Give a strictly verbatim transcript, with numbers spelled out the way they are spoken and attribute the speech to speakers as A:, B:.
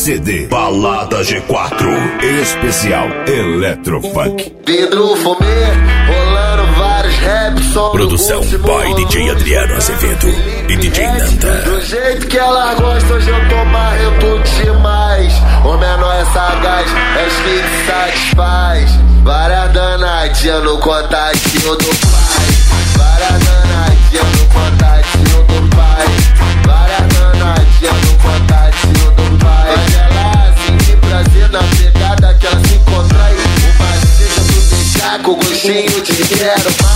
A: C D Balada G quatro Especial Electrofunk.
B: Vidro fumê, rolando vários raps.
A: Produção by D J Adriano Azevedo e D J Nanda.
B: Do jeito que ela gosta, hoje eu tô marrento demais. O menor é sagaz, é que te satisfaz. Várias danadinhas no contatinho do pai. Várias danadinhas no contatinho do pai. Várias danadinhas no contatinho do pai. Mas ela sente prazer na pegada que ela se contrai. Uma seja do deixar com gostinho de quero.